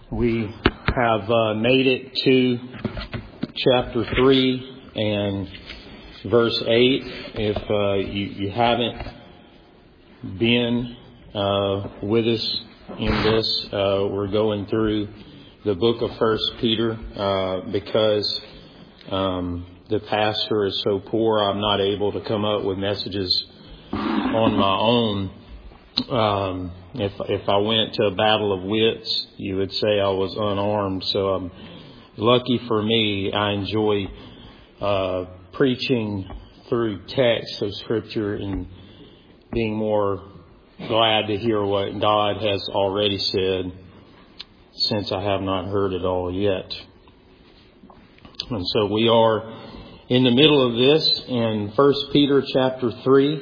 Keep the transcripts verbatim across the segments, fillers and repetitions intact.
We have uh, made it to chapter three and verse eight. If uh, you, you haven't been uh, with us in this, uh, we're going through the book of First Peter uh, because um, the pastor is so poor. I'm not able to come up with messages on my own. Um, if if I went to a battle of wits, you would say I was unarmed. So I'm lucky for me. I enjoy uh, preaching through text of Scripture and being more glad to hear what God has already said, since I have not heard it all yet. And so we are in the middle of this in First Peter chapter three.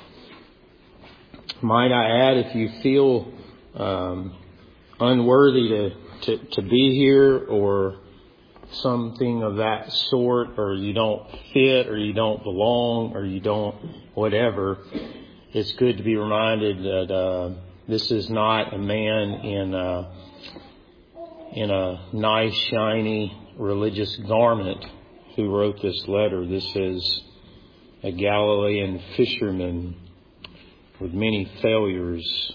Might I add, if you feel um, unworthy to, to, to be here or something of that sort, or you don't fit or you don't belong or you don't whatever, it's good to be reminded that uh, this is not a man in a, in a nice, shiny religious garment who wrote this letter. This is a Galilean fisherman with many failures,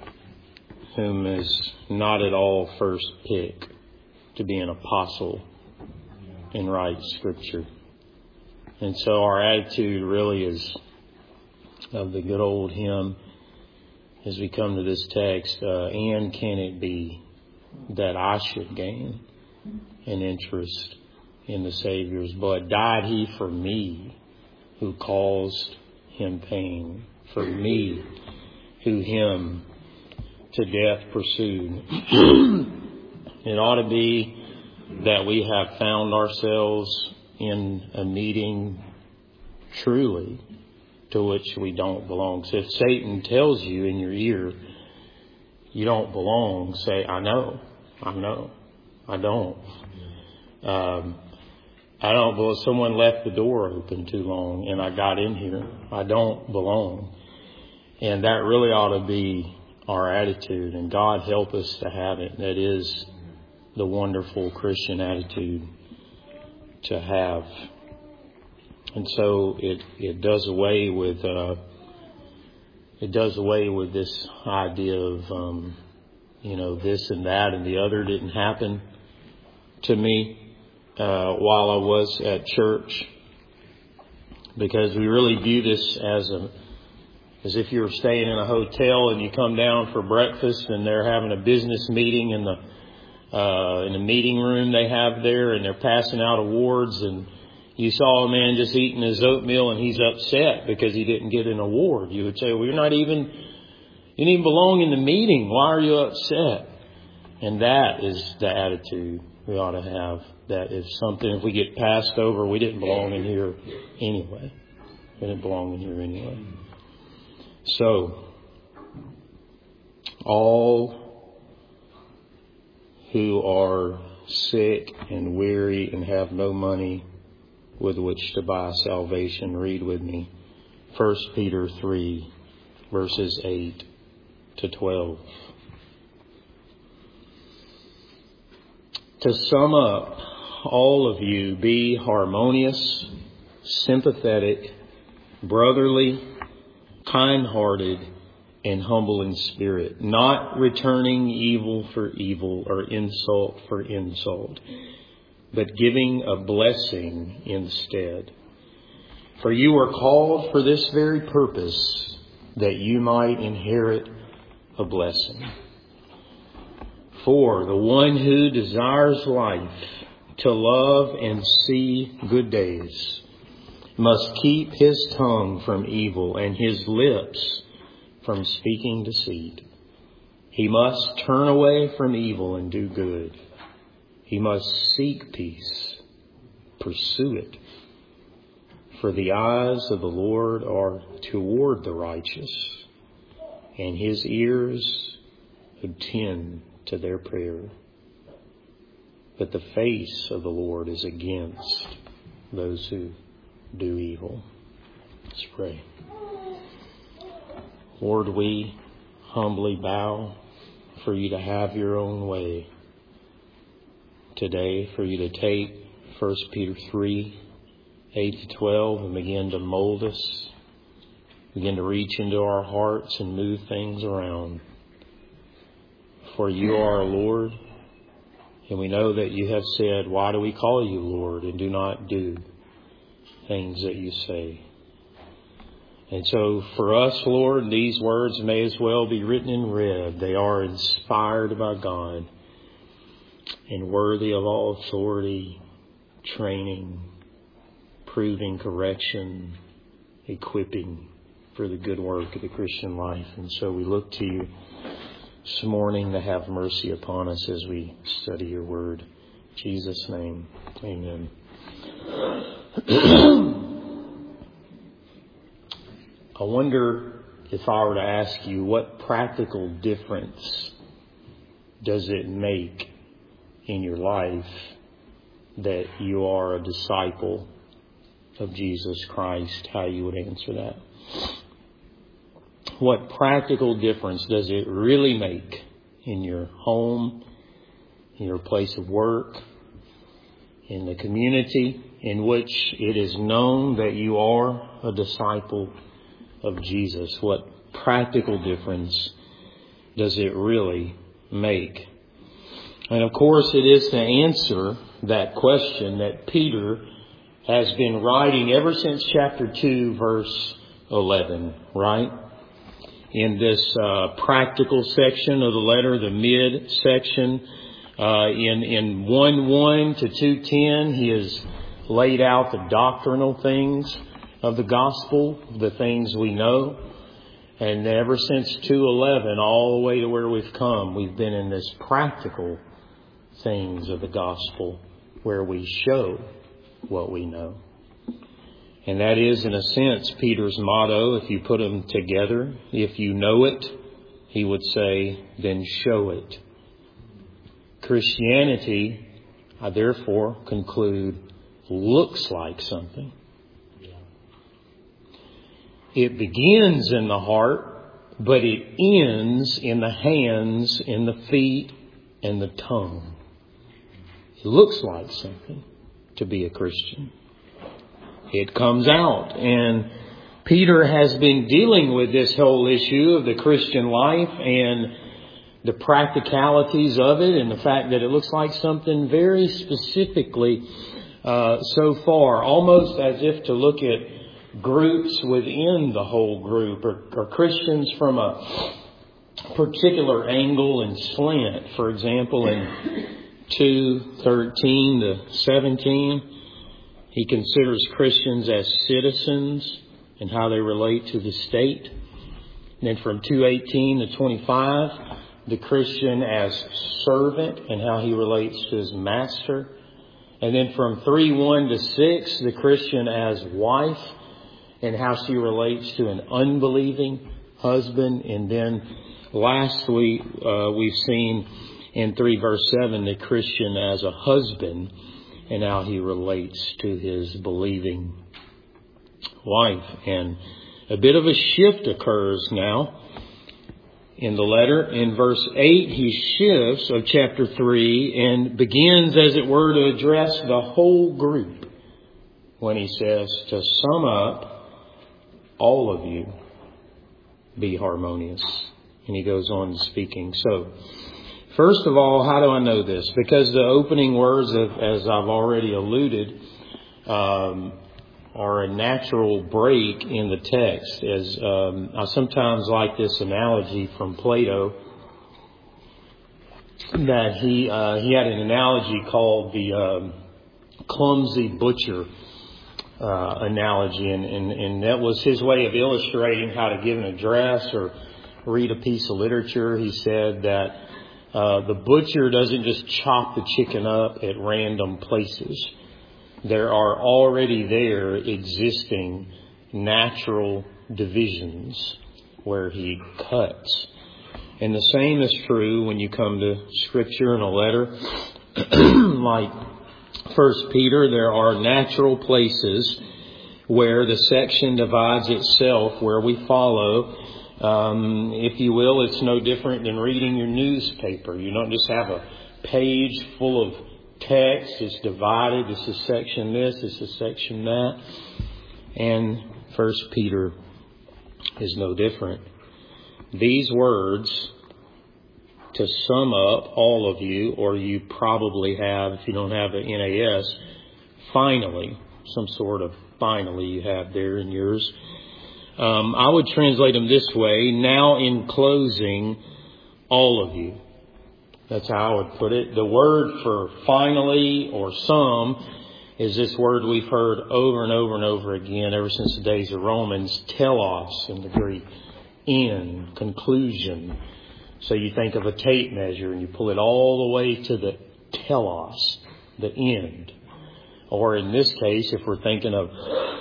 whom is not at all first pick to be an apostle and write Scripture. And so our attitude really is of the good old hymn as we come to this text, uh, and can it be that I should gain an interest in the Savior's blood? Died he for me who caused him pain? For me, who him to death pursued. It ought to be that we have found ourselves in a meeting truly to which we don't belong. So if Satan tells you in your ear you don't belong, say, I know, I know, I don't. Um, I don't belong. Someone left the door open too long and I got in here. I don't belong. And that really ought to be our attitude, and God help us to have it. That is the wonderful Christian attitude to have. And so it, it does away with, uh, it does away with this idea of, um, you know, this and that and the other didn't happen to me, uh, while I was at church, because we really view this as a, as if you were staying in a hotel and you come down for breakfast and they're having a business meeting in the uh, in the meeting room they have there, and they're passing out awards, and you saw a man just eating his oatmeal and he's upset because he didn't get an award. You would say, well, you're not even, you didn't even belong in the meeting. Why are you upset? And that is the attitude we ought to have. That if something, if we get passed over, we didn't belong in here anyway. We didn't belong in here anyway. So, all who are sick and weary and have no money with which to buy salvation, read with me First Peter three, verses eight to twelve. To sum up, all of you be harmonious, sympathetic, brotherly, kind-hearted, and humble in spirit, not returning evil for evil or insult for insult, but giving a blessing instead. For you are called for this very purpose, that you might inherit a blessing. For the one who desires life, to love and see good days, must keep his tongue from evil and his lips from speaking deceit. He must turn away from evil and do good. He must seek peace, pursue it. For the eyes of the Lord are toward the righteous, and his ears attend to their prayer. But the face of the Lord is against those who do evil. Let's pray. Lord, we humbly bow for you to have your own way today for you to take First Peter three, eight to twelve and begin to mold us, begin to reach into our hearts and move things around. For you are our Lord, and we know that you have said, why do we call you Lord and do not do things that you say? And so for us, Lord, these words may as well be written in red. They are inspired by God and worthy of all authority, training, proving, correction, equipping for the good work of the Christian life. And so we look to you this morning to have mercy upon us as we study your word. In Jesus' name, amen. I wonder if I were to ask you, what practical difference does it make in your life that you are a disciple of Jesus Christ? How you would answer that? What practical difference does it really make in your home, in your place of work, in the community in which it is known that you are a disciple of Jesus? What practical difference does it really make? And of course, it is to answer that question that Peter has been writing ever since chapter two, verse eleven, right? In this uh, practical section of the letter, the mid section, uh, in, in one one to two ten, he has laid out the doctrinal things of the gospel, the things we know. And ever since two eleven, all the way to where we've come, we've been in this practical things of the gospel where we show what we know. And that is, in a sense, Peter's motto. If you put them together, if you know it, he would say, then show it. Christianity, I therefore conclude, looks like something. It begins in the heart, but it ends in the hands, in the feet, and the tongue. It looks like something to be a Christian. It comes out. And Peter has been dealing with this whole issue of the Christian life and the practicalities of it, and the fact that it looks like something very specifically uh, so far, almost as if to look at groups within the whole group, or, or Christians from a particular angle and slant. For example, in two thirteen to seventeen, he considers Christians as citizens and how they relate to the state. And then from two eighteen to twenty-five, the Christian as servant and how he relates to his master. And then from three one to six, the Christian as wife and how she relates to an unbelieving husband. And then last week, uh, we've seen in three verse seven, the Christian as a husband and how he relates to his believing wife. And a bit of a shift occurs now in the letter. In verse eight, he shifts of chapter three and begins, as it were, to address the whole group when he says, to sum up, all of you be harmonious. And he goes on speaking. So, first of all, how do I know this? Because the opening words, of, as I've already alluded, um, are a natural break in the text. As um, I sometimes like this analogy from Plato, that he uh, he had an analogy called the um, clumsy butcher uh, analogy, and, and and that was his way of illustrating how to give an address or read a piece of literature. He said that Uh, the butcher doesn't just chop the chicken up at random places. There are already there existing natural divisions where he cuts. And the same is true when you come to Scripture in a letter like First Peter. There are natural places where the section divides itself, where we follow. Um, if you will, it's no different than reading your newspaper. You don't just have a page full of text. It's divided. This is section this. This is section that. And First Peter is no different. These words, to sum up, all of you, or you probably have, if you don't have an N A S, finally, some sort of finally you have there in yours. Um, I would translate them this way. Now in closing, all of you. That's how I would put it. The word for finally or some is this word we've heard over and over and over again ever since the days of Romans, telos in the Greek, end, conclusion. So you think of a tape measure and you pull it all the way to the telos, the end. Or in this case, if we're thinking of,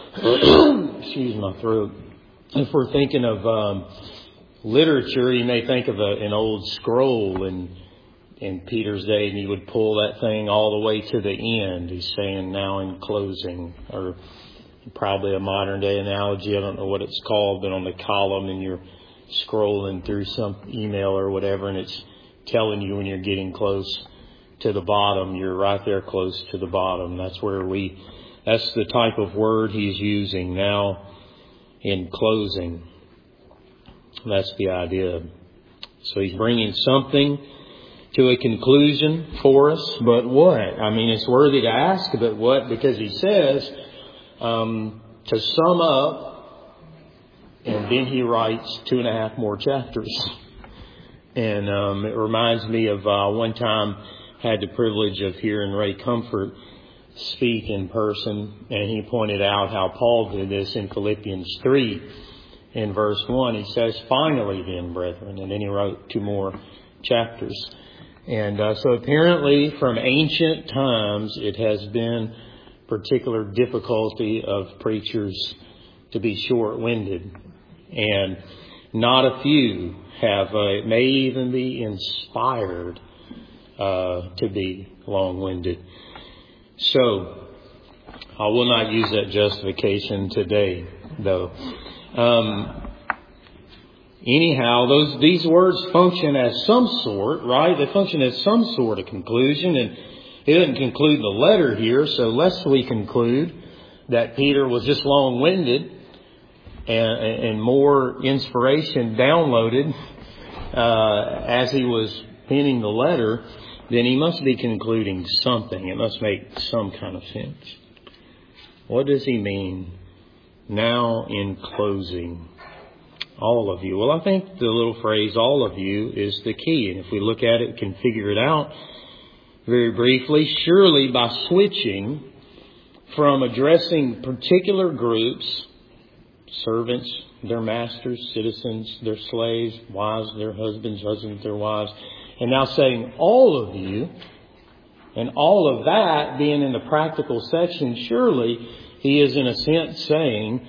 excuse my throat, if we're thinking of um, literature, you may think of a, an old scroll in, in Peter's day, and he would pull that thing all the way to the end. He's saying now in closing, or probably a modern day analogy. I don't know what it's called, but on the column and you're scrolling through some email or whatever, and it's telling you when you're getting close to the bottom. You're right there close to the bottom. That's where we, that's the type of word he's using now in closing. That's the idea. So he's bringing something to a conclusion for us, but what? I mean, it's worthy to ask, but what? Because he says, um, to sum up, and then he writes two and a half more chapters. And um, it reminds me of uh, one time I had the privilege of hearing Ray Comfort speak in person, and he pointed out how Paul did this in Philippians three in verse one. He says, finally then, brethren, and then he wrote two more chapters. And uh, so apparently from ancient times it has been particular difficulty of preachers to be short-winded, and not a few have, uh, it may even be inspired uh, to be long-winded. So, I will not use that justification today, though. Um, anyhow, those these words function as some sort, right? They function as some sort of conclusion, and it doesn't conclude the letter here. So, lest we conclude that Peter was just long-winded and, and more inspiration downloaded uh, as he was penning the letter, then he must be concluding something. It must make some kind of sense. What does he mean? Now in closing, all of you. Well, I think the little phrase, all of you, is the key. And if we look at it, we can figure it out very briefly. Surely by switching from addressing particular groups, servants, their masters, citizens, their slaves, wives, their husbands, husbands, their wives, and now saying all of you, and all of that being in the practical section, surely he is in a sense saying,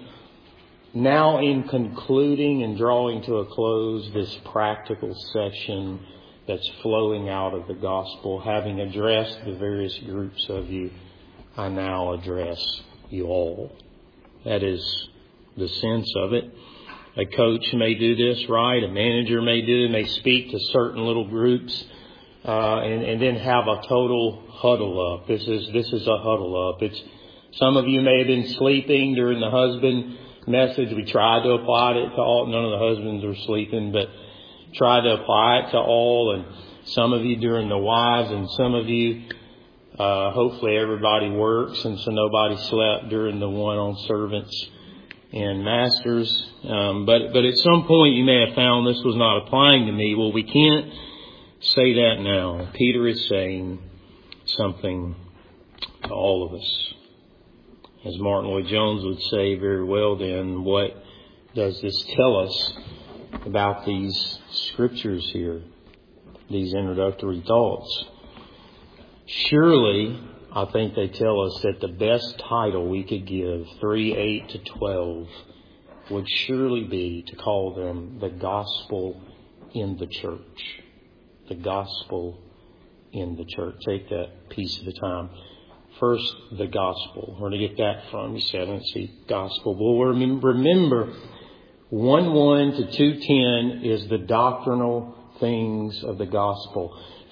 now in concluding and drawing to a close this practical section that's flowing out of the gospel, having addressed the various groups of you, I now address you all. That is the sense of it. A coach may do this, right? A manager may do it, may speak to certain little groups, uh, and, and then have a total huddle up. This is, this is a huddle up. It's, some of you may have been sleeping during the husband message. We tried to apply it to all. None of the husbands were sleeping, but tried to apply it to all. And some of you during the wives, and some of you, uh, hopefully everybody works, and so nobody slept during the one on servants and masters. Um, but, but at some point you may have found this was not applying to me. Well, we can't say that now. Peter is saying something to all of us. As Martin Lloyd-Jones would say very well then, what does this tell us about these scriptures here? These introductory thoughts. Surely, I think they tell us that the best title we could give, three, eight to twelve, would surely be to call them the gospel in the church. The gospel in the church. Take that piece at a time. First, the gospel. Where to get that from? You said, I don't see gospel. Well, remember, one one to two ten is the doctrinal things of the gospel.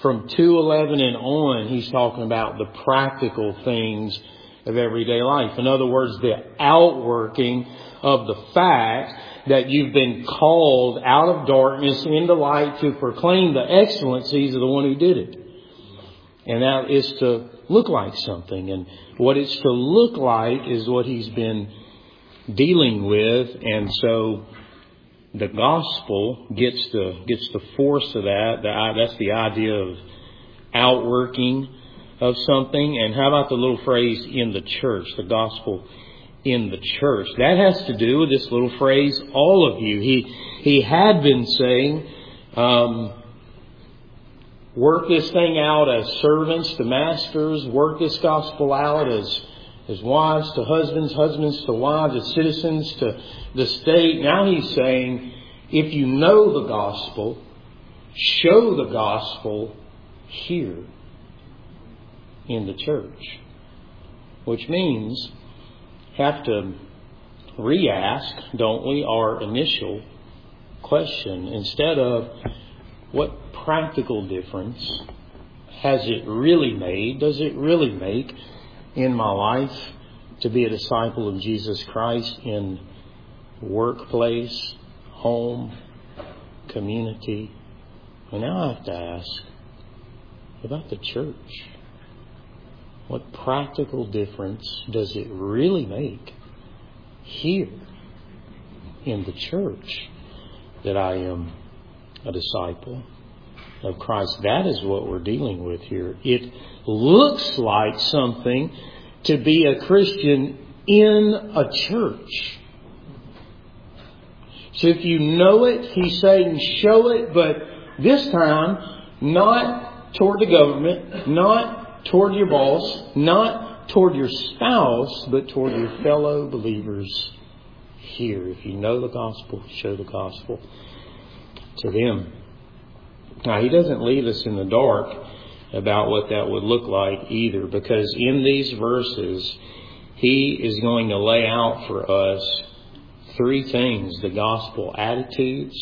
from two eleven and on, he's talking about the practical things of everyday life. In other words, the outworking of the fact that you've been called out of darkness into light to proclaim the excellencies of the one who did it. And that is to look like something. And what it's to look like is what he's been dealing with. And so the gospel gets the gets the force of that. The, that's the idea of outworking of something. And how about the little phrase, in the church, the gospel in the church? That has to do with this little phrase, all of you. He he had been saying, um, work this thing out as servants to masters, work this gospel out as as wives to husbands, husbands to wives, as citizens to the state. Now he's saying, if you know the gospel, show the gospel here in the church. Which means, have to re-ask, don't we, our initial question. Instead of, what practical difference has it really made, does it really make in my life to be a disciple of Jesus Christ in workplace, home, community? And now I have to ask, about the church? What practical difference does it really make here in the church that I am a disciple of Christ? That is what we're dealing with here. It looks like something to be a Christian in a church. So if you know it, he's saying show it, but this time not toward the government, not toward your boss, not toward your spouse, but toward your fellow believers here. If you know the gospel, show the gospel to them. Now, he doesn't leave us in the dark about what that would look like either, because in these verses, he is going to lay out for us three things: the gospel attitudes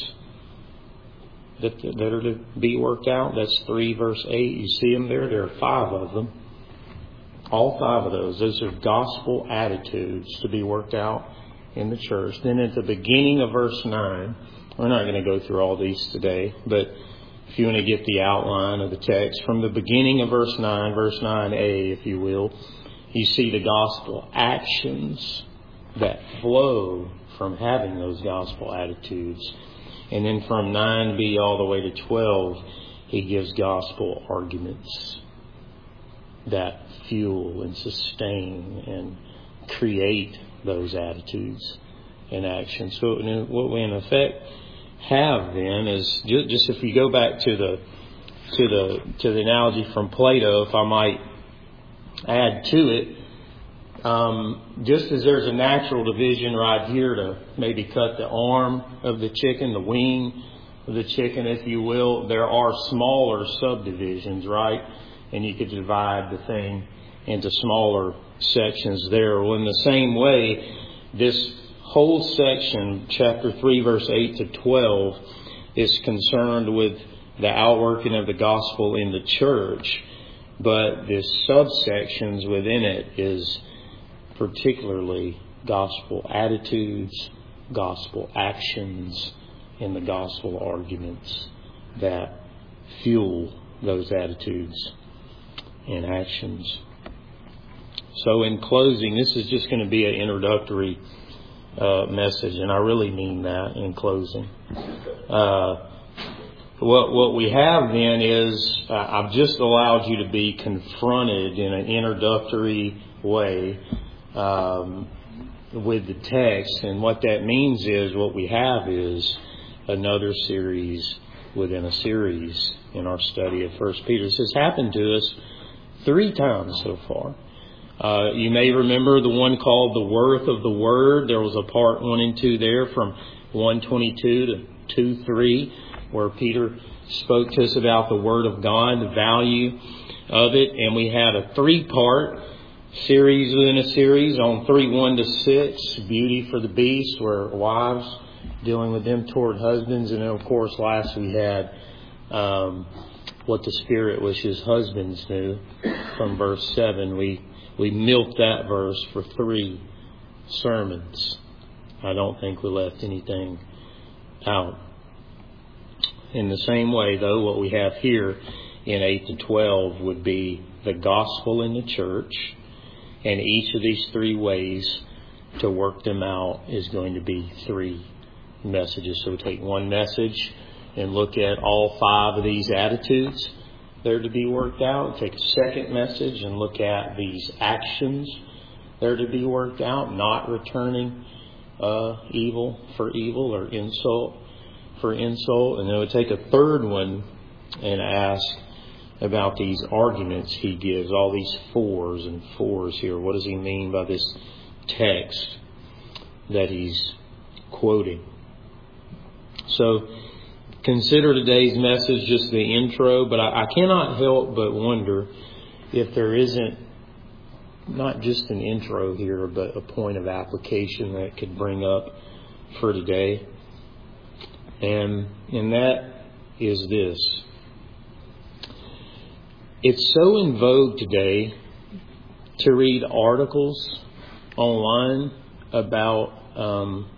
that, that are to be worked out. That's three, verse eight. You see them there? There are five of them. All five of those. Those are gospel attitudes to be worked out in the church. Then at the beginning of verse nine, we're not going to go through all these today, but if you want to get the outline of the text, from the beginning of verse nine, verse nine a, if you will, you see the gospel actions that flow from having those gospel attitudes. And then from nine b all the way to twelve, he gives gospel arguments that fuel and sustain and create those attitudes and actions. So what we in effect have then is, just if you go back to the to the to the analogy from Plato, if I might add to it, um, just as there's a natural division right here to maybe cut the arm of the chicken, the wing of the chicken, if you will, there are smaller subdivisions, right? And you could divide the thing into smaller sections there. Well, in the same way, this whole section, chapter three, verse eight to twelve, is concerned with the outworking of the gospel in the church. But the subsections within it is particularly gospel attitudes, gospel actions, and the gospel arguments that fuel those attitudes and actions. So in closing, this is just going to be an introductory uh, message, and I really mean that in closing. Uh, what what we have then is, uh, I've just allowed you to be confronted in an introductory way um, with the text, and what that means is what we have is another series within a series in our study of First Peter. This has happened to us three times so far. Uh, you may remember the one called The Worth of the Word. There was a part one and two there from one twenty-two to two three, where Peter spoke to us about the Word of God, the value of it. And we had a three-part series within a series on three one to six, Beauty for the Beast, where wives dealing with them toward husbands. And then, of course, last we had um, what the Spirit wishes husbands do from verse seven. We, we milked that verse for three sermons. I don't think we left anything out. In the same way, though, what we have here in eight to twelve would be the gospel in the church, and each of these three ways to work them out is going to be three messages. So we take one message and look at all five of these attitudes that are to be worked out. Take a second message and look at these actions that are to be worked out, not returning uh, evil for evil or insult for insult. And then we take a third one and ask about these arguments he gives, all these fours and fours here. What does he mean by this text that he's quoting? So consider today's message just the intro, but I, I cannot help but wonder if there isn't not just an intro here, but a point of application that could bring up for today. And, and that is this. It's so in vogue today to read articles online about um,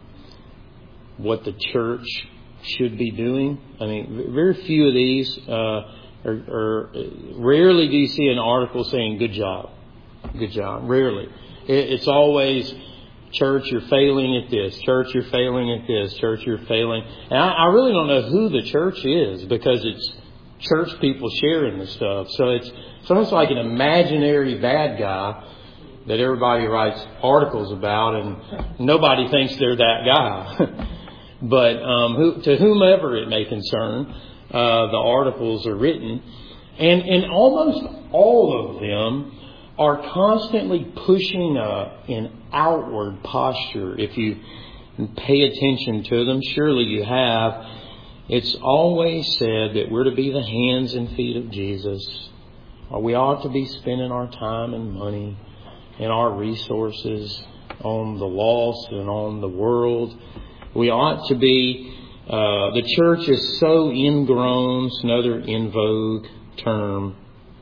what the church should be doing. I mean, very few of these, uh, are, are, rarely do you see an article saying, good job, good job. Rarely. It, it's always, church, you're failing at this. Church, you're failing at this. Church, you're failing. And I, I really don't know who the church is, because it's church people sharing the stuff. So it's, it's almost like an imaginary bad guy that everybody writes articles about, and nobody thinks they're that guy. But um, who, to whomever it may concern, uh, the articles are written. And, and almost all of them are constantly pushing a, an outward posture. If you pay attention to them, surely you have. It's always said that we're to be the hands and feet of Jesus. Or we ought to be spending our time and money and our resources on the lost and on the world. We ought to be, uh, the church is so ingrown, it's another in vogue term.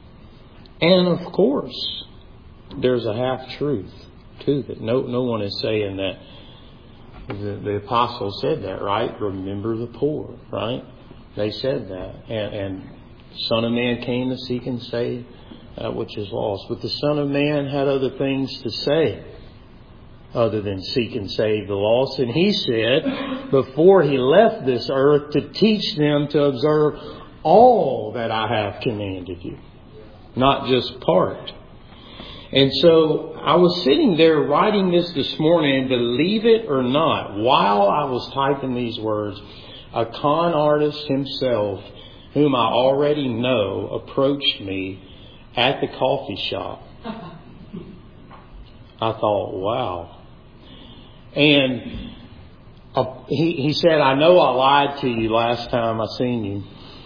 And of course, there's a half truth to that. No, no one is saying that. The, the apostles said that, right? Remember the poor, right? They said that. And, and Son of Man came to seek and save that which is lost. But the Son of Man had other things to say other than seek and save the lost. And he said, before he left this earth, to teach them to observe all that I have commanded you. Not just part. And so I was sitting there writing this this morning, and believe it or not, while I was typing these words, a con artist himself, whom I already know, approached me at the coffee shop. I thought, wow. And uh, he, he said, I know I lied to you last time I seen you.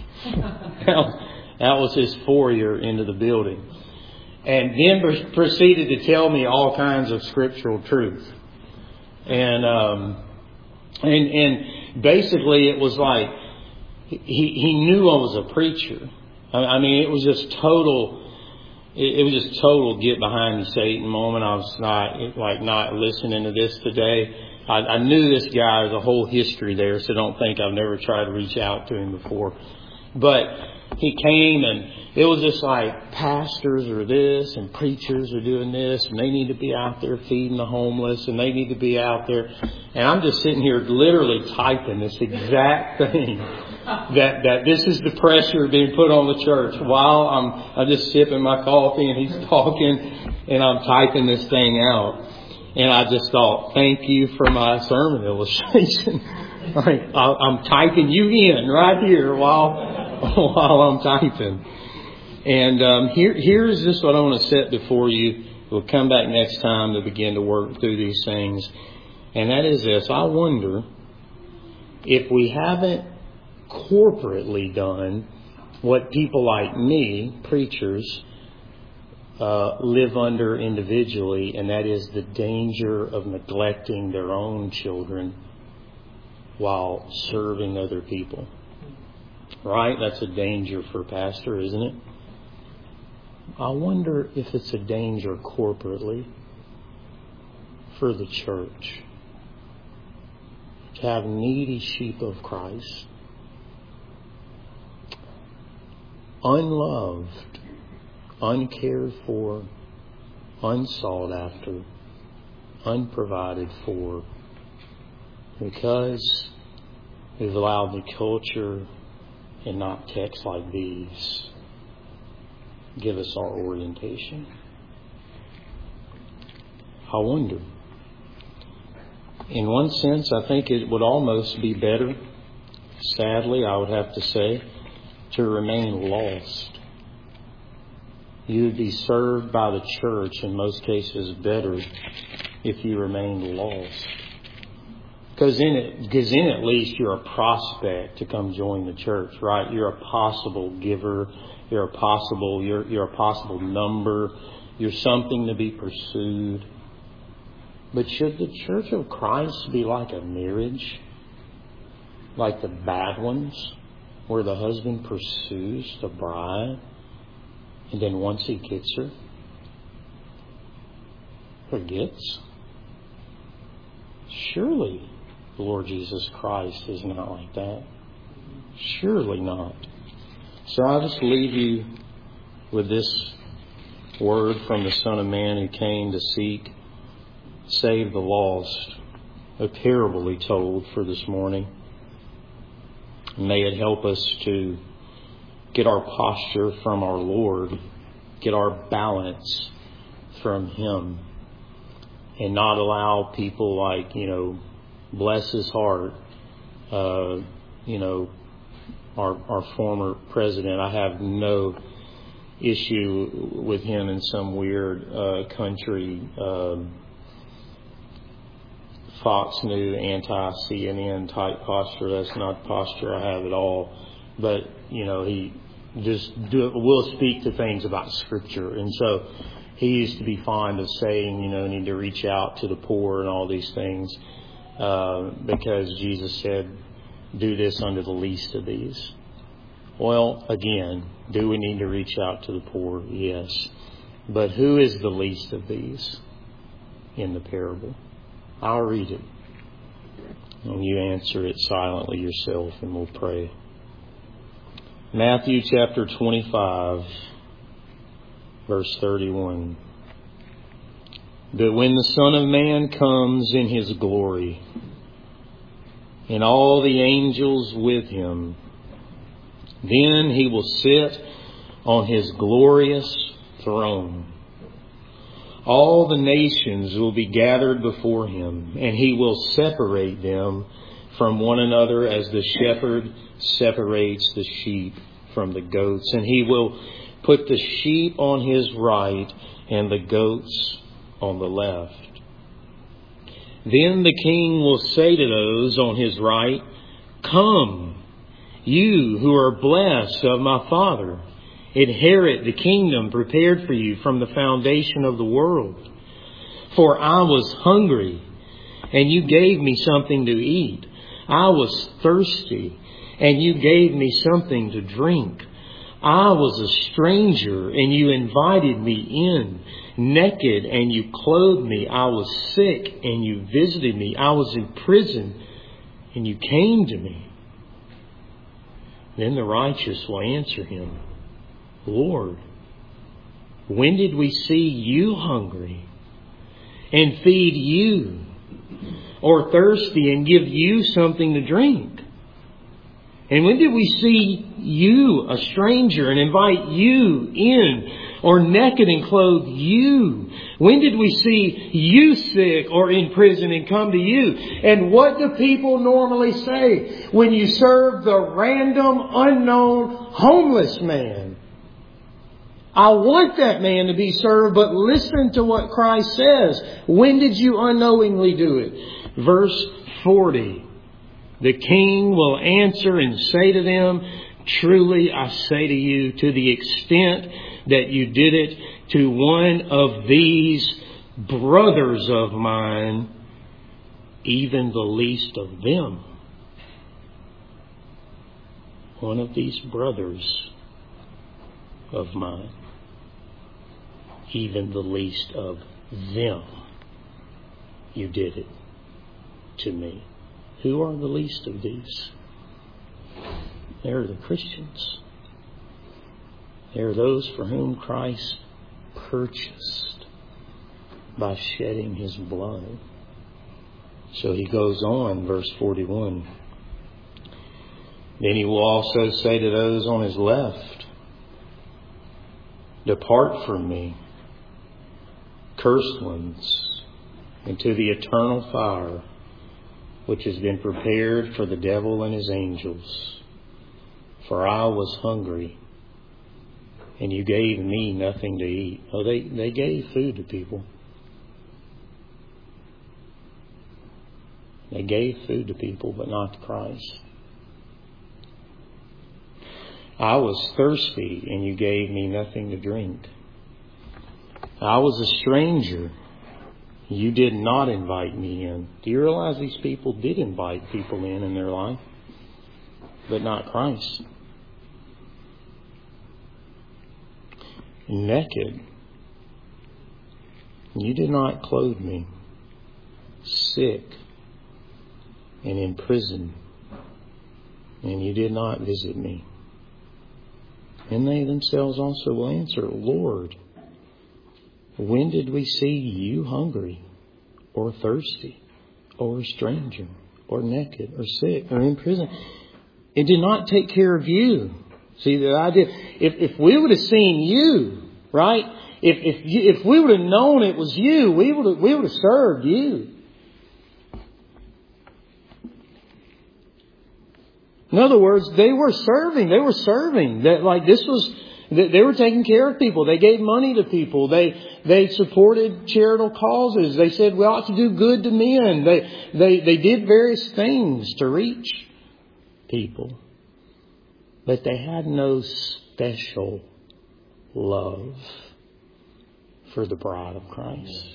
That was his foray into the building. And then proceeded to tell me all kinds of scriptural truth. And, um, and, and basically it was like, he, he knew I was a preacher. I mean, it was just total, it was just total get behind me Satan moment. I was not, like, not listening to this today. I, I knew this guy, there's a whole history there, so don't think I've never tried to reach out to him before. But he came, and it was just like pastors are this and preachers are doing this, and they need to be out there feeding the homeless, and they need to be out there. And I'm just sitting here literally typing this exact thing, that that this is the pressure being put on the church while I'm I'm just sipping my coffee and he's talking and I'm typing this thing out. And I just thought, thank you for my sermon illustration. Like, I'm typing you in right here while while I'm typing. And um, here, here's just what I want to set before you. We'll come back next time to begin to work through these things. And that is this. I wonder if we haven't corporately done what people like me, preachers, uh, live under individually, and that is the danger of neglecting their own children while serving other people. Right? That's a danger for a pastor, isn't it? I wonder if it's a danger corporately for the church to have needy sheep of Christ, unloved, uncared for, unsought after, unprovided for, because we've allowed the culture and not texts like these give us our orientation. I wonder. In one sense, I think it would almost be better, sadly, I would have to say, to remain lost. You would be served by the church in most cases better if you remained lost. Because in it, because in at least you're a prospect to come join the church, right? You're a possible giver. You're a possible, you're, you're a possible number. You're something to be pursued. But should the Church of Christ be like a marriage? Like the bad ones? Where the husband pursues the bride, and then once he gets her, forgets? Surely the Lord Jesus Christ is not like that. Surely not. So I'll just leave you with this word from the Son of Man who came to seek, save the lost. A parable he told for this morning. May it help us to get our posture from our Lord, get our balance from Him, and not allow people like, you know, bless his heart, uh, you know, our our former president. I have no issue with him in some weird uh, country um, Fox News anti-C N N type posture. That's not the posture I have at all. But, you know, he just do, will speak to things about Scripture. And so he used to be fond of saying, you know, need to reach out to the poor and all these things. Uh, because Jesus said, do this unto the least of these. Well, again, do we need to reach out to the poor? Yes. But who is the least of these in the parable? I'll read it. And you answer it silently yourself, and we'll pray. Matthew chapter twenty-five, verse thirty-one. But when the Son of Man comes in His glory, and all the angels with Him, then He will sit on His glorious throne. All the nations will be gathered before Him, and He will separate them from one another as the shepherd separates the sheep from the goats. And He will put the sheep on His right and the goats on the left. Then the King will say to those on His right, come, you who are blessed of my Father, inherit the kingdom prepared for you from the foundation of the world. For I was hungry, and you gave me something to eat. I was thirsty, and you gave me something to drink. I was a stranger, and you invited me in. Naked, and you clothed me. I was sick, and you visited me. I was in prison, and you came to me. Then the righteous will answer Him, Lord, when did we see you hungry and feed you, or thirsty and give you something to drink? And when did we see you a stranger and invite you in, or naked and clothe you? When did we see you sick or in prison and come to you? And what do people normally say when you serve the random, unknown, homeless man? I want that man to be served, but listen to what Christ says. When did you unknowingly do it? Verse forty. The King will answer and say to them, truly I say to you, to the extent that you did it to one of these brothers of mine, even the least of them. one of these brothers of mine, even the least of them, you did it to me. Who are the least of these? They're the Christians. They're those for whom Christ purchased by shedding His blood. So He goes on, verse forty-one. Then He will also say to those on His left, depart from me, cursed ones, into the eternal fire, which has been prepared for the devil and his angels. For I was hungry, and you gave me nothing to eat. Oh, they, they gave food to people. They gave food to people, but not to Christ. I was thirsty, and you gave me nothing to drink. I was a stranger. You did not invite me in. Do you realize these people did invite people in in their life, but not Christ? Naked. You did not clothe me. Sick and in prison, and you did not visit me. And they themselves also will answer, Lord, when did we see you hungry or thirsty or a stranger or naked or sick or in prison? It did not take care of you. See the idea? If, if we would have seen you, right? If, if, you, if we would have known it was you, we would have, we would have served you. In other words, they were serving. They were serving. That like this was, they were taking care of people. They gave money to people. They they supported charitable causes. They said we ought to do good to men. They they they did various things to reach people, but they had no special love for the bride of Christ.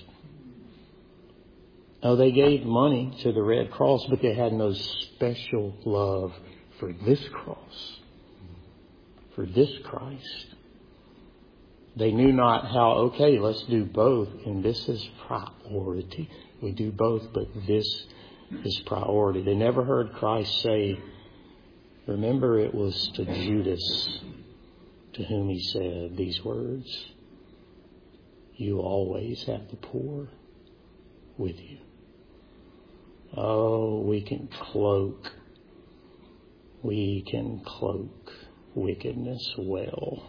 Oh, they gave money to the Red Cross, but they had no special love for this cross, for this Christ. They knew not how, okay, let's do both, and this is priority. We do both, but this is priority. They never heard Christ say, remember it was to Judas to whom He said these words, you always have the poor with you. Oh, we can cloak We can cloak wickedness well.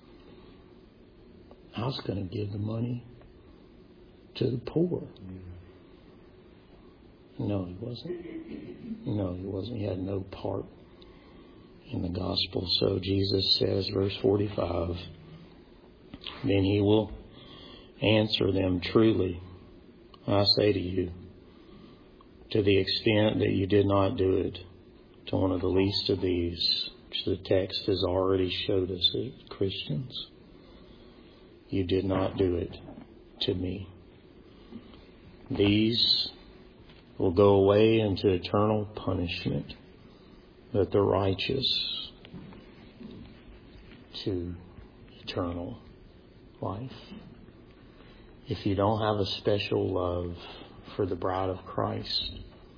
I was going to give the money to the poor. No, he wasn't. No, he wasn't. He had no part in the gospel. So Jesus says, verse forty-five, then He will answer them, truly, I say to you, to the extent that you did not do it to one of the least of these, which the text has already showed us, Christians, you did not do it to me. These will go away into eternal punishment, but the righteous to eternal life. If you don't have a special love for the bride of Christ,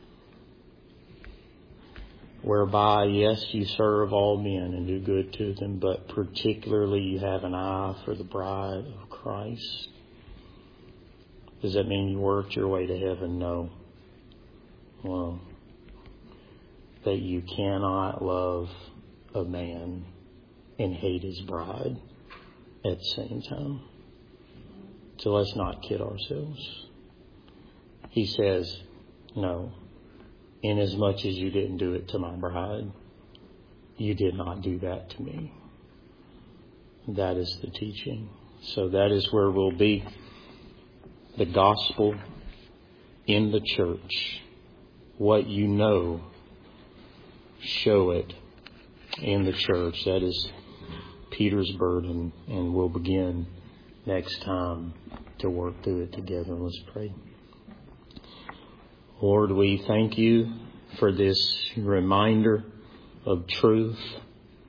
whereby, yes, you serve all men and do good to them, but particularly you have an eye for the bride of Christ. Does that mean you worked your way to heaven? No. Well, that you cannot love a man and hate his bride at the same time. So let's not kid ourselves. He says, no. Inasmuch as you didn't do it to my bride, you did not do that to me. That is the teaching. So that is where we'll be. The gospel in the church. What you know, show it in the church. That is Peter's burden. And we'll begin next time to work through it together. Let's pray. Lord, we thank you for this reminder of truth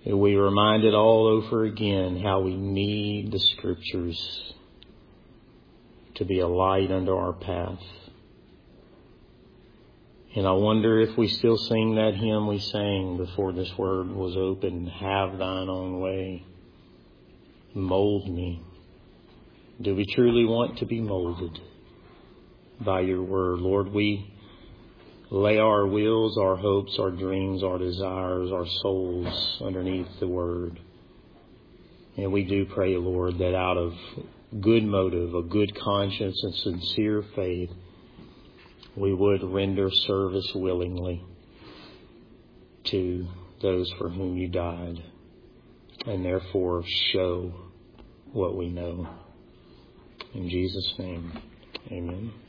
We reminded all over again how we need the Scriptures to be a light unto our path. And I wonder if we still sing that hymn we sang before this word was opened, have thine own way. Mold me. Do we truly want to be molded by your word? Lord, we lay our wills, our hopes, our dreams, our desires, our souls underneath the word. And we do pray, Lord, that out of good motive, a good conscience, and sincere faith, we would render service willingly to those for whom you died, and therefore show what we know. In Jesus' name, amen.